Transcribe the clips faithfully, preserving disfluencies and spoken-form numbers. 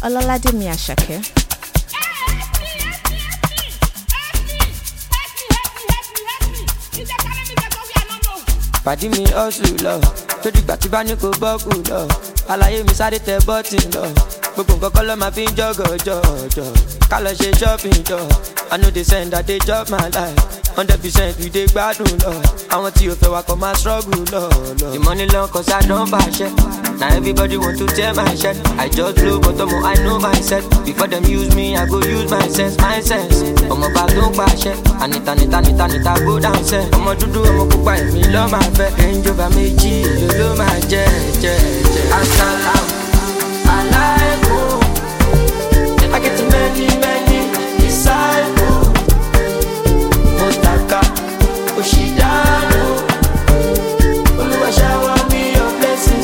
Ọlọ́ládèmí Àṣàkẹ́. Pàdí mi hustle lọ, tó dìgbà tí bá ní kò bọ́ọ̀kù lọ. Àlàyé mi sáré tẹ bọ́tì lọ. Gbogbo nǹkan kọ́ ló máa fi ń jọ́gọ̀jọ̀jọ̀. Ká lọ ṣe shopping jọ. I know they send that they chop my life. Hundred percent we dey gbádùn lọ. Àwọn tí o fẹ́ wa kọ́ máa struggle lọ. The money long cause I don fàṣẹ. Now everybody want to tear my shirt. I just blow but omo I know myself. Before them use me, I go use my sense, my sense. Ọmọ bá tó ń pàṣẹ. Anita nita nita nita go down sẹ́. Ọmọ dúdú ọmọ pupa èmi lọ́ máa fẹ́. Range Rover méjì èlò ló máa jẹ́ jẹ́ jẹ́. Asalaam alaikum. I get too many many disciples. Motaka Oshidano. Oluwa shower me your blessings.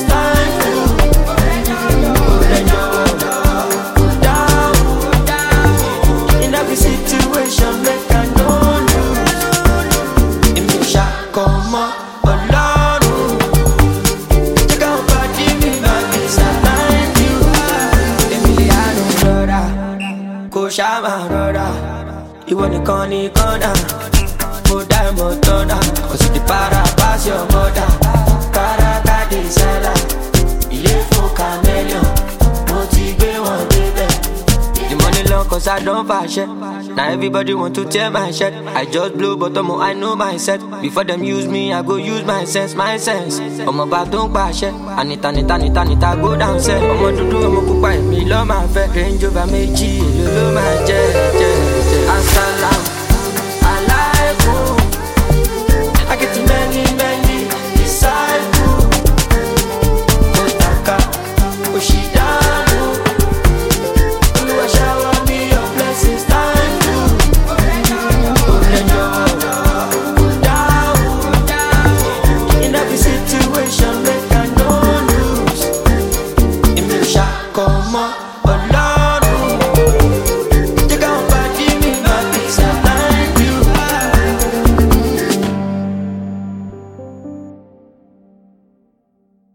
Situation make I no lose. If you shot come on, alone. Check out body me back beside like you. Emiliano brother, go shama brother. You want the corny corner, go diamond thunder. Cause you the para pass your mother. Para kadi sala, yeah for chameleon. Motivate one baby. The money long cause I don't fashion. Now everybody want to tear my shirt. I just blow but omo I know myself. Before them use me, I go use my sense, my sense. Omo bá tó ń pàṣẹ. Anita nita nita nita go down sẹ́. Ọmọ dúdú ọmọ pupa èmi lọ́ máa fẹ́. Range Rover méjì èlò ló máa jẹ́ jẹ́ jẹ́. Asalaam